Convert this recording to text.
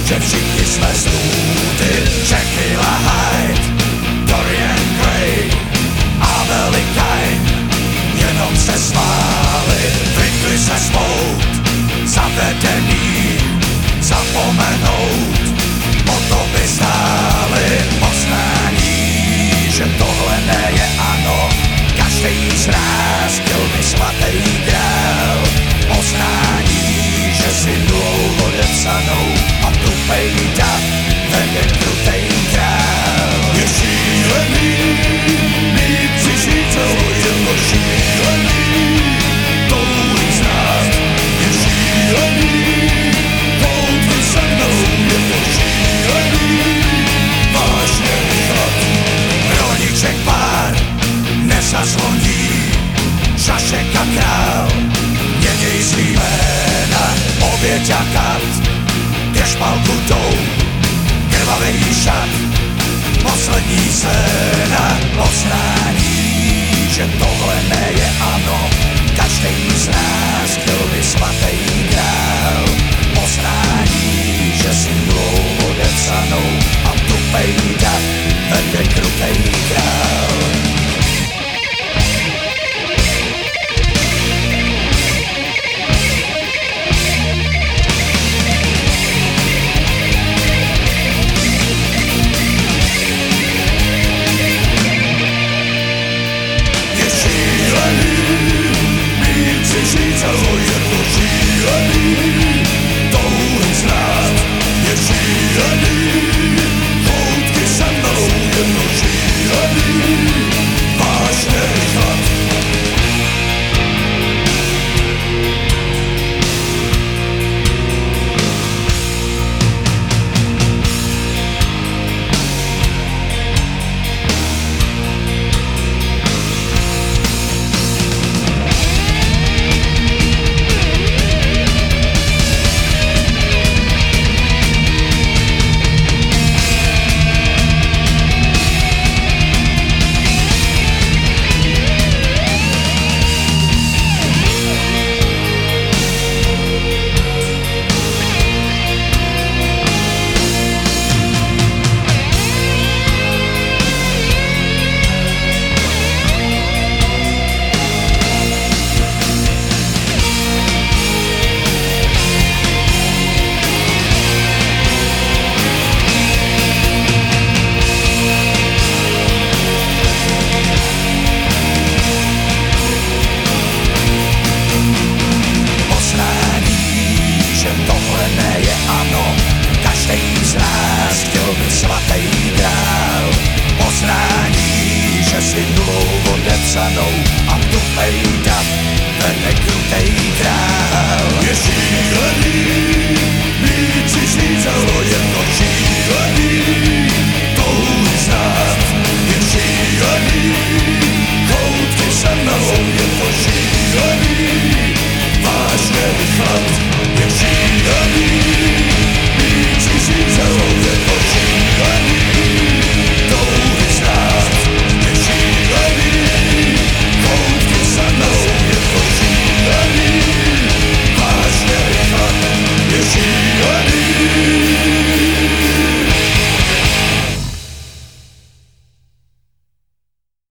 že všichni jsme stůdy, Jekyll a Hyde, Dorian Gray a Velikajn jenom se smáli, vykli se smout, zavedený, zapomenout, o to by stáli poznání, že tohle ne je ano, každý z nás chtěl by svatý grál, poznání, že si dlouho odepsanou a tupej dav vede krutej král. Je šílený, mít přišít celou tělo šílený, touhy znát, je šílený, poutky se mnou, je to šílený, vážně chlad. Roniček pár nezazvoní, Šašek a král, měněj svý jména, oběť a kat, drž palku tou, krvavej šat, poslední scéna, poznání, že tohle ne je ano, každý z nás chtěl by svatý grál, poznání, že si dlouho odepsanou a tupej